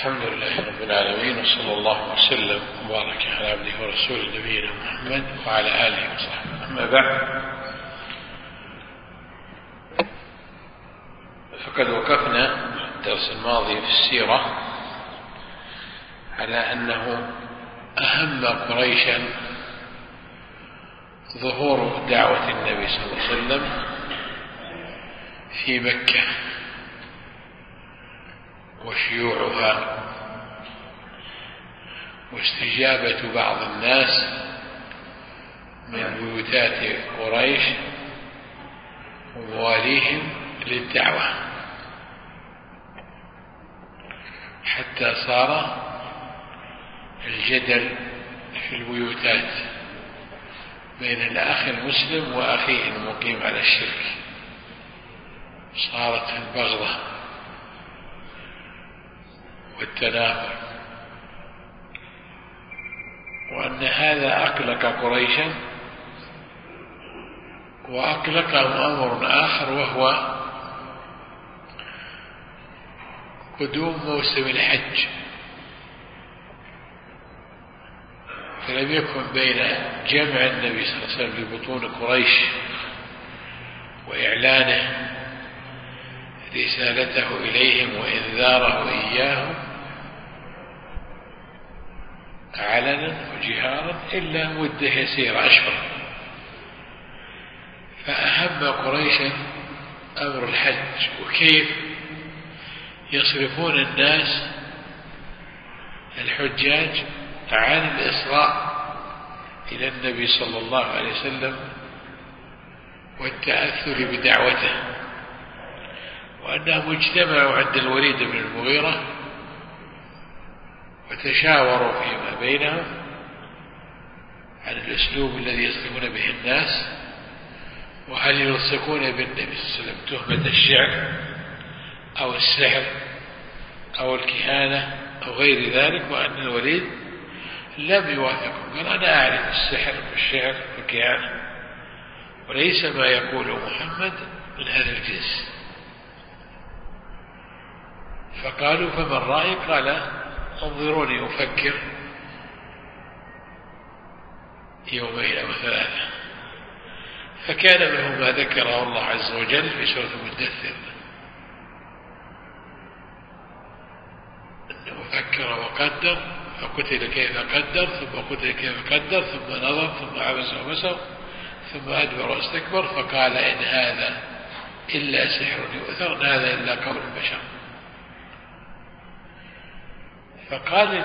الحمد لله رب العالمين، وصلى الله وسلم وبارك على عبده ورسوله نبينا محمد وعلى آله وصحبه. أما بعد، فقد وقفنا في الدرس الماضي في السيرة على أنه أهم قريشا ظهور دعوة النبي صلى الله عليه وسلم في مكة وشيوعها واستجابة بعض الناس من بيوتات قريش ومواليهم للدعوة، حتى صار الجدل في البيوتات بين الأخ المسلم وأخيه المقيم على الشرك، صارت البغضة والتنافر، وأن هذا أقلق قريشا وأقلقهم أمر آخر، وهو قدوم موسم الحج. فلم يكن بين جمع النبي صلى الله عليه وسلم لبطون قريش وإعلانه رسالته إليهم وإنذاره إياهم علنا وجهارا إلا مدة يسيرة أشهر. فأهم قريشا أمر الحج، وكيف يصرفون الناس الحجاج عن الإصغاء إلى النبي صلى الله عليه وسلم والتأثر بدعوته، وأنهم اجتمعوا عند الوليد بن المغيرة وتشاوروا فيما بينهم عن الأسلوب الذي يصرفون به الناس، وهل يلصقون بالنبي صلى الله عليه وسلم تهمة الشعر أو السحر أو الكهانة أو غير ذلك، وأن الوليد لم يوافقهم، قال أنا أعرف السحر والشعر والكهانة وليس ما يقول محمد من هذا الجنس. فقالوا فمن رأيك؟ قال انظروني أفكر يومين أو ثلاثة. فكان منه ما ذكره الله عز وجل في سورة المدثر، أنه فكر وقدر فقتل كيف قدر ثم قتل كيف قدر ثم نظر ثم عبس وبصر ثم أدبر واستكبر فقال إن هذا إلا سحر يؤثر، إن هذا إلا قول البشر. فقال إن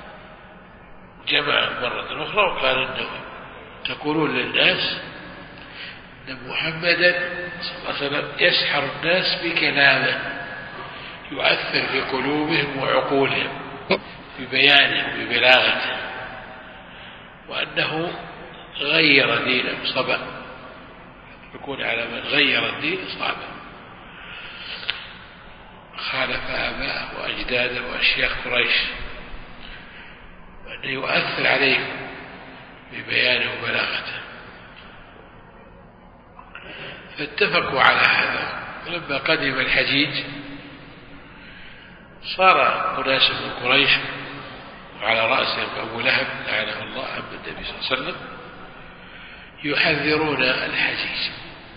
جمع مرة أخرى وقال إنه تقولون للناس أن محمدا صلى الله عليه وسلم يسحر الناس بكلامه، يؤثر في قلوبهم وعقولهم ببيانه وببلاغته، وأنه غير دينه صبا، يكون على من غير الدين صعبا، خالف آباءه وأجداده وأشياخ قريش، وأنه يؤثر عليهم ببيانه وبلاغته. فاتفقوا على هذا. ولما قدم الحجيج صار أناس من قريش وعلى رأسهم أبو لهب لعنه الله عم النبي صلى الله عليه وسلم يحذرون الحجيج،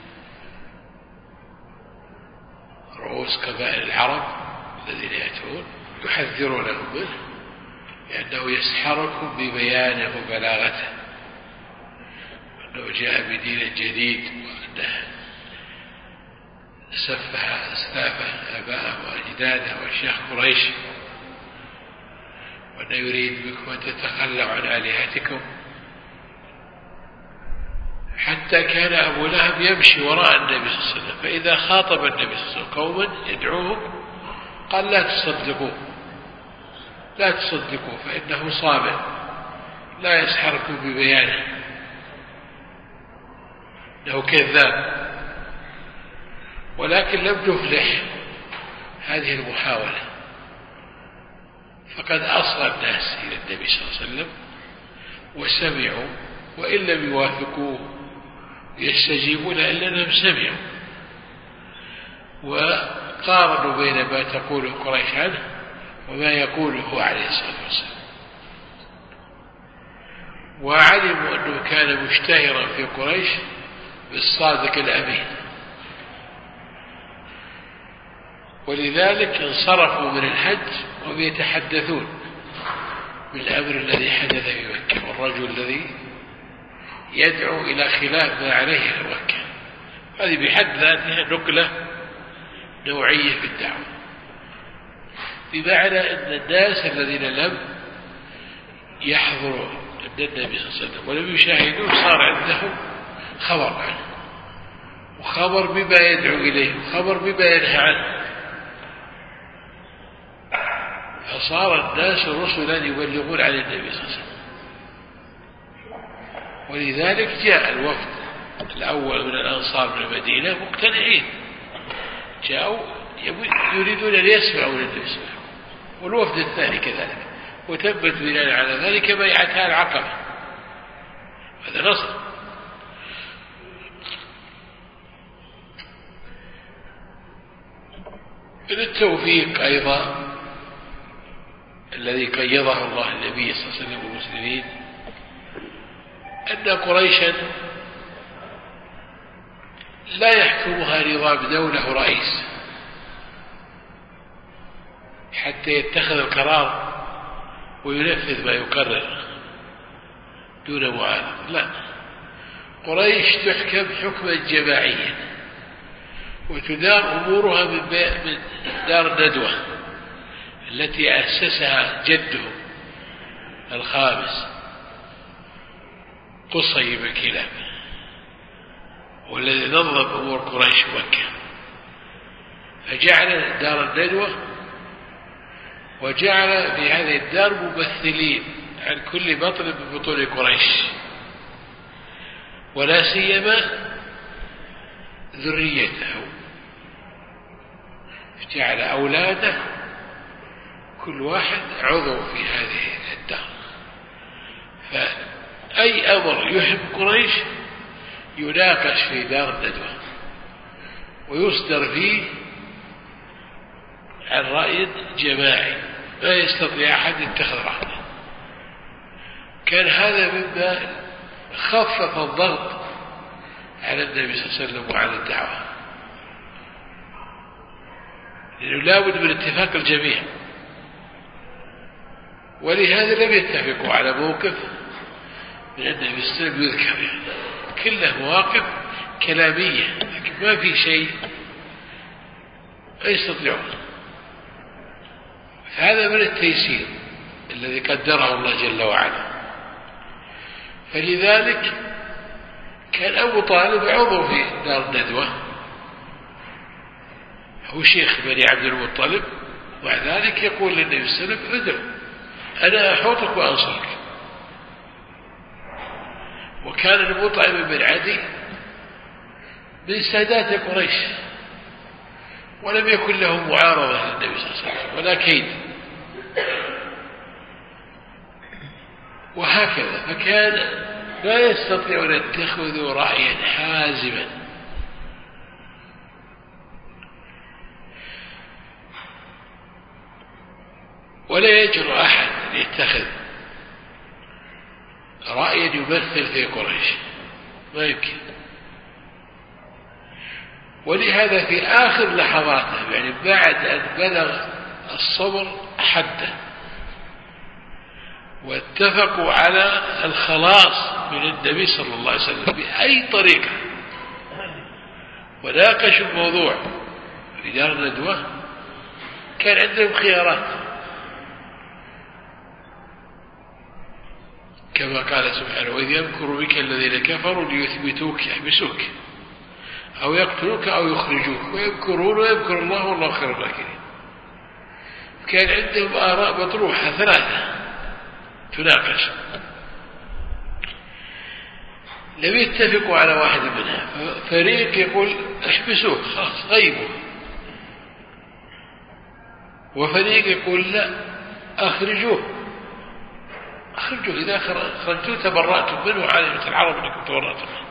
رؤوس قبائل العرب الذين يأتون يحذرونهم منه لأنه يسحركم ببيانه وبلاغته، وأنه جاء بدين جديد، وأنه سفه أسلافه آباءه وأجداده وأشياخ قريش، وأنه يريد بكم أن تتخلوا عن آلهتكم. حتى كان أبو لهب يمشي وراء النبي صلى الله عليه وسلم، فإذا خاطب النبي صلى الله عليه وسلم قوما يدعوهم قال لا تصدقوا فإنه صابر لا يسحركم ببيانه، إنه كذاب. ولكن لم تفلح هذه المحاولة، فقد أصغى الناس إلى النبي صلى الله عليه وسلم وسمعوا، وإن لم يوافقوه يستجيبون إلا أنهم سمعوا، وقارنوا بين ما تقوله قريش عنه وما يقوله عليه الصلاة والسلام. وعلموا أنه كان مشتهرا في قريش بالصادق الأمين، ولذلك انصرفوا من الحج وهم يتحدثون بالأمر الذي حدث في مكة، والرجل الذي يدعو إلى خلاف ما عليه في مكة. هذه بحد ذاتها نقلة نوعية في الدعوة، بمعنى أن الناس الذين لم يحضروا النبي صلى الله عليه وسلم ولم يشاهدوه صار عندهم خبر عنه، وخبر بما يدعو إليه، وخبر بما ينهى عنه، فصار الناس رسلا يبلغون عن النبي صلى الله عليه وسلم. ولذلك جاء الوفد الأول من الأنصار من المدينة مقتنعين، جاءوا يريدون أن يسمعوا للنبي صلى الله عليه وسلم، والوفد الثاني كذلك، وتمت بناء على ذلك بيعتها العقبة. هذا نصر. من التوفيق أيضا الذي قيضه الله النبي صلى الله عليه وسلم والمسلمين أن قريشا لا يحكمها نظام دولة رئيس حتى يتخذ القرار وينفذ ما يقرر دون معارض، لا، قريش تحكم حكما جماعيا وتدار أمورها من دار الندوة التي أسسها جده الخامس قصي بن كلاب، والذي نظم أمور قريش مكة، فجعل دار الندوة وجعل في هذه الدار ممثلين عن كل بطن من بطون قريش، ولا سيما ذريته، جعل أولاده كل واحد عضو في هذه الدار، فأي أمر يهم قريش يناقش في دار الندوة ويصدر فيه عن رأي جماعي لا يستطيع أحد يتخذ رأيه. كان هذا مما خفف الضغط على النبي صلى الله عليه وسلم وعلى الدعوة، لأنه لا بد من اتفاق الجميع، ولهذا لم يتفقوا على موقف من النبي صلى الله عليه وسلم يذكر، كلها مواقف كلامية لكن ما في شيء يستطيعون. هذا من التيسير الذي قدره الله جل وعلا. فلذلك كان أبو طالب عضو في دار الندوة، هو شيخ بني عبد المطلب، ومع ذلك يقول للنبي صلى الله عليه وسلم ادعو أنا أحوطك وأنصرك. وكان المطعم بن عدي من سادات قريش ولم يكن له معارضة للنبي صلى الله عليه وسلم ولا كيد، وهكذا، فكان لا يستطيع أن يتخذوا رأيا حازما. ولا يجرؤ أحد أن يتخذ رأيا يمثل في قريش، ما يمكن. ولهذا في آخر لحظاته، يعني بعد أن بلغ الصبر حده واتفقوا على الخلاص من النبي صلى الله عليه وسلم بأي طريقة، وناقشوا الموضوع في دار الندوة، كان عندهم خيارات كما قال سبحانه وإذ يمكر بك الذين كفروا ليثبتوك يحبسوك أو يقتلوك أو يخرجوك ويمكرون ويمكر الله والله خير الماكرين. كان عندهم آراء مطروحة ثلاثة تناقش، لم يتفقوا على واحد منها. فريق يقول احبسوه خلاص غيبوه، وفريق يقول لا أخرجوه إذا خرجتوه تبرأتم منه عالمة العرب أنكم تبرأتم منه.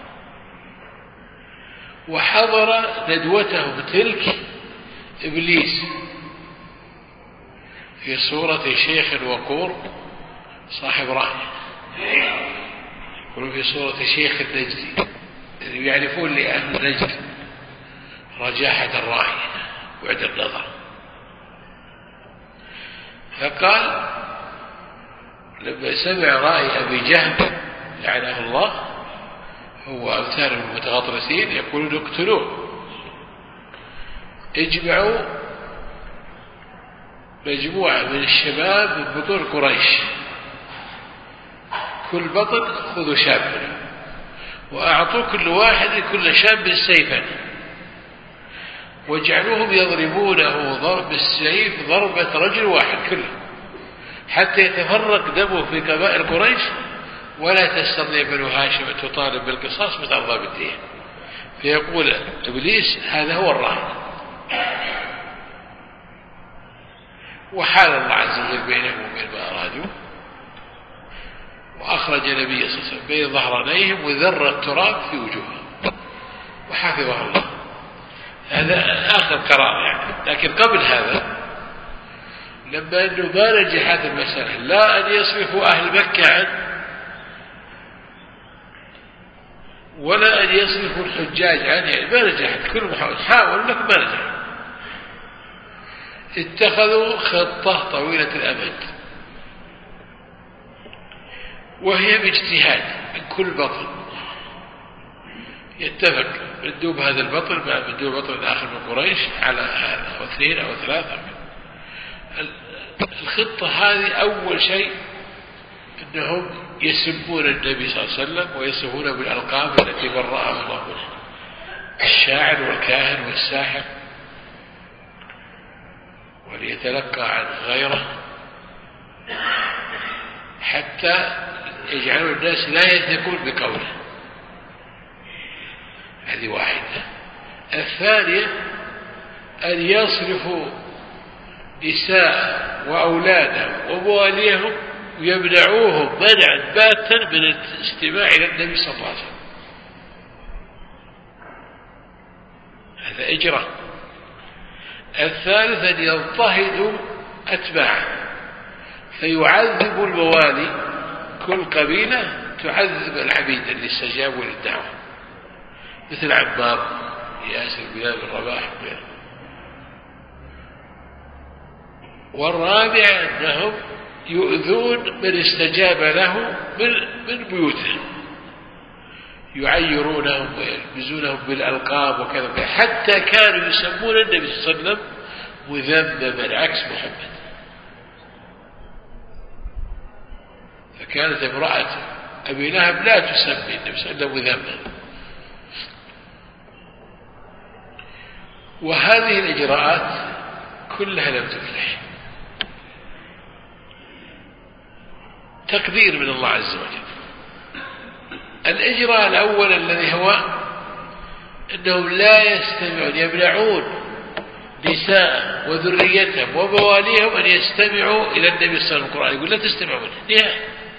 وحضر ندوته تلك إبليس، في صورة شيخ وقور صاحب رأي، يقولون في صورة شيخ النجدي، يعني يعرفون لأهل النجد رجاحة الرأي وعد النظر. فقال لما سمع رأي أبي جهل لعنه الله هو أمثال المتغطرسين يقولون اقتلوه، اجمعوا مجموعة من الشباب من بطون قريش، كل بطن خذوا شاب وأعطوا كل واحد كل شاب سيفا واجعلوهم يضربونه بالسيف ضربة رجل واحد كله حتى يتفرق دمه في قبائل قريش، ولا تستطيع بنو هاشم أن تطالب بالقصاص وترضى بالدية. فيقول إبليس هذا هو الرأي، وحال الله عز وجل بينهم وبين ما أرادوا، وأخرج النبي صلى الله عليه وسلم بين ظهرانيهم وذر التراب في وجوههم وحفظه الله. هذا آخر قرار يعني. لكن قبل هذا لما أنه ما نجح هذه المسألة، لا أن يصرفوا أهل مكة عنه ولا أن يصرفوا الحجاج عنه، يعني ما نجحت، كل محاول حاولوا لكن ما نجح. اتخذوا خطة طويلة الأمد وهي باجتهاد من كل بطن يتفق مندوب هذا البطن مع مندوب البطن الآخر من قريش على هذا أو اثنين أو ثلاثة. الخطة هذه أول شيء أنهم يسبون النبي صلى الله عليه وسلم ويصفونه بالألقاب التي برأه الله منها، الشاعر والكاهن والساحر، وليتلقى عن غيره حتى يجعلوا الناس لا يثقون بقوله. هذه واحدة. الثانية أن يصرفوا نساء وأولادهم ومواليهم ويمنعوهم منعا باتا من الاستماع إلى النبي صلى الله عليه وسلم. هذا إجراء. الثالث أن يضطهدوا أتباعه فيعذب الموالي، كل قبيلة تعذب العبيد اللي استجابوا للدعوة مثل عمار ياسر بلال الرباح وغيره. والرابع أنهم يؤذون من استجاب له من بيوتهم، يعيرونهم ويلبزونهم بالألقاب وكذا، حتى كانوا يسمون النبي صلى الله عليه وسلم مذمما عكس محمد. فكانت امرأة أبي لهب لا تسمي النبي صلى الله عليه وسلم مذمما. وهذه الإجراءات كلها لم تفلح، تقدير من الله عز وجل. الإجراء الأول الذي هو أنهم لا يستمعون، يمنعون نساء وذريتهم ومواليهم أن يستمعوا إلى النبي صلى الله عليه وسلم. القرآن يقول لا تستمعون نهائيا.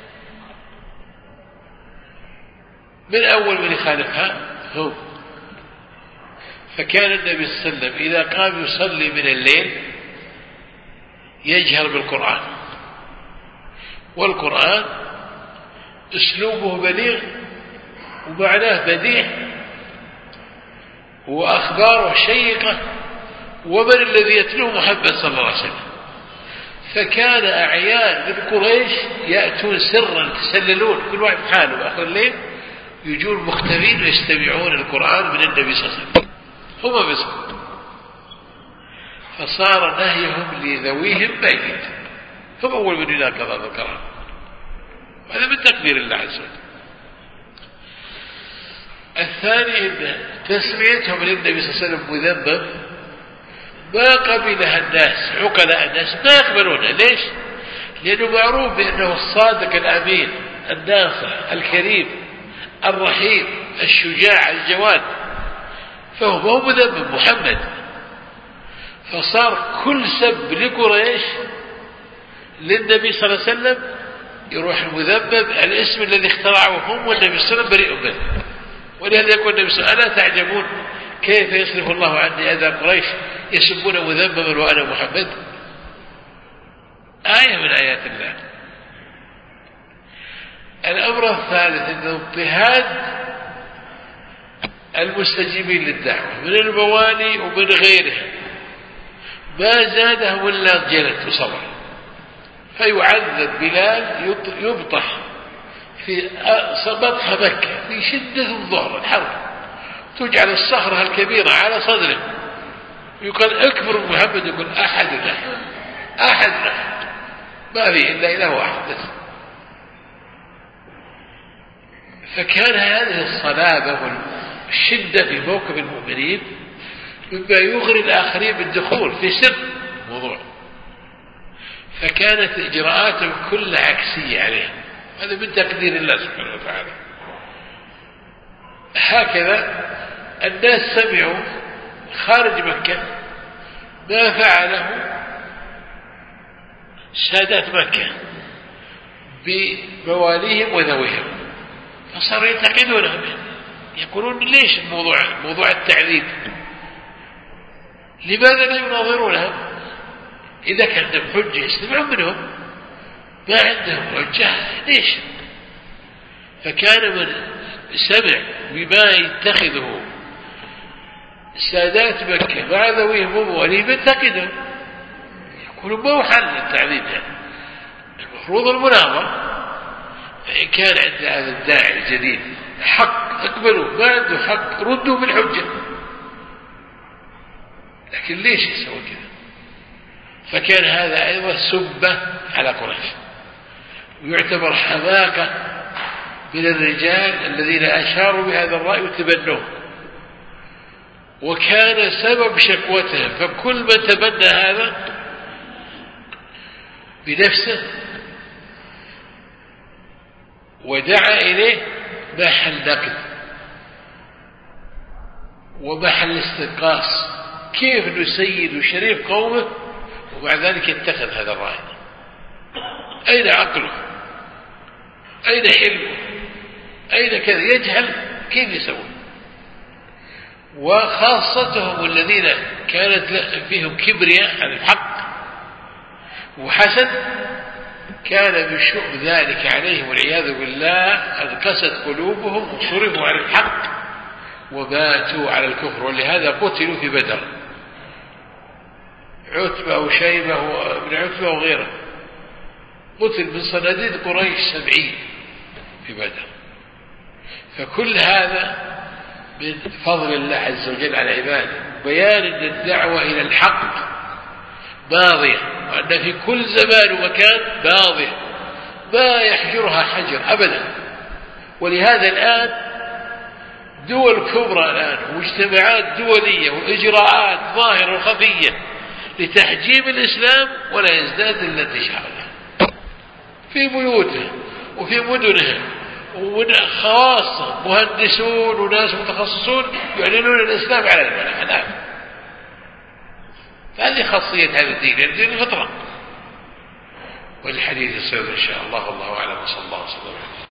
من أول من يخالفها هم. فكان النبي صلى الله عليه وسلم إذا قام يصلي من الليل يجهر بالقرآن، والقرآن أسلوبه بليغ ومعناه بديع وأخباره شيقة، ومن الذي يتلوه محمد صلى الله عليه وسلم. فكان أعيان من قريش يأتون سرا يتسللون كل واحد حاله آخر الليل، يجون مختفين ويستمعون القرآن من النبي صلى الله عليه وسلم هم بس. فصار نهيهم لذويهم بيت، هم أول من يناقض هذا القرآن. هذا من تقدير الله عز وجل. الثاني أن تسميتهم للنبي صلى الله عليه وسلم مذمم ما قبلها الناس، عقلاء الناس ما يقبلونها. ليش؟ لأنه معروف بأنه الصادق الأمين الناصح الكريم الرحيم الشجاع الجواد، فهو مذمم محمد. فصار كل سب لقريش للنبي صلى الله عليه وسلم يروح المذمم الاسم الذي اخترعه هم، والنبي صلى الله عليه وسلم بريء منه. ولهذا يقول النبي صلى الله عليه وسلم ألا تعجبون كيف يصرف الله عني أذى قريش يسبون مذمما وأنا محمد. آية من آيات الله. الأمر الثالث أن اضطهاد المستجيبين للدعوة من الموالي ومن غيرها ما زادهم إلا جلد وصبر، فيعذب بلال يبطح في بطح مكة في شدة الظهر الحرب، تجعل الصخرة الكبيرة على صدره، يقول اكبر محمد، يقول أحد له ما في إلا إله واحد بس. فكان هذه الصلابة والشدة في موقف المؤمنين مما يغري الآخرين بالدخول في سر الموضوع، فكانت إجراءاتهم كلها عكسية عليهم. هذا من تقدير الله سبحانه وتعالى. هكذا الناس سمعوا خارج مكة ما فعله سادات مكة بمواليهم وذويهم، فصاروا يعتقدونها، يقولون ليش موضوع التعذيب، لماذا لا يناظرونها؟ إذا كان عندهم حجة يستمعون منهم، ما عندهم حجة ليش؟ فكان من سمع بما يتخذه سادات مكة مع ذويهم ومواليهم ينتقدهم، يقولون ما هو حل التعذيب، يعني المفروض المناظرة. فإن كان عند هذا الداعي الجديد حق اقبلوا، ما عنده حق ردوا بالحجة، لكن ليش يسوي كذا؟ فكان هذا أيضا سبة على قريش، ويعتبر حماقة من الرجال الذين أشاروا بهذا الرأي وتبنوه، وكان سبب شكوتهم. فكل من تبنى هذا بنفسه ودعا إليه محل نقد ومحل استنقاص، كيف نسيد وشريف قومه ومع ذلك يتخذ هذا الرأي؟ أين عقله؟ أين حلمه؟ أين كذا؟ يجهل كيف يسوي. وخاصتهم الذين كانت فيهم كبرياء عن الحق وحسد، كان بشؤم ذلك عليهم والعياذ بالله أن قست قلوبهم وصرفوا عن الحق وباتوا على الكفر، ولهذا قتلوا في بدر، عتبة وشيبة وابن عتبة وغيره قتل من صناديد قريش 70 في بدر. فكل هذا من فضل الله عز وجل على عباده، بيان أن الدعوة إلى الحق باغية، وأن في كل زمان ومكان باغية ما يحجرها حجر أبدا. ولهذا الآن دول كبرى الآن ومجتمعات دولية وإجراءات ظاهرة وخفية لتحجيم الإسلام ولا يزداد إلا انتشارا في بيوته وفي مدنه، وخاصة مهندسون وناس متخصصون يعلنون الإسلام على الملأ. فهذه خاصية هذا الدين، الدين الفطرة. والحديث يصير إن شاء الله، والله أعلم، وصلى الله وسلم.